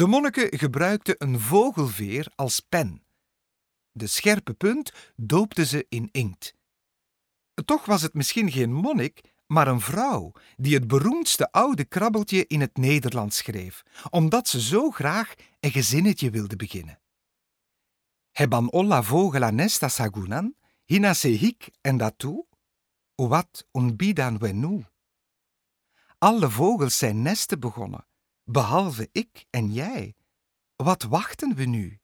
De monniken gebruikten een vogelveer als pen. De scherpe punt doopten ze in inkt. Toch was het misschien geen monnik, maar een vrouw die het beroemdste oude krabbeltje in het Nederlands schreef, omdat ze zo graag een gezinnetje wilde beginnen. Heban olla vogela nesta sagunan, hina se hik en datu, wat unbidan wenu. Alle vogels zijn nesten begonnen, behalve ik en jij. Wat wachten we nu?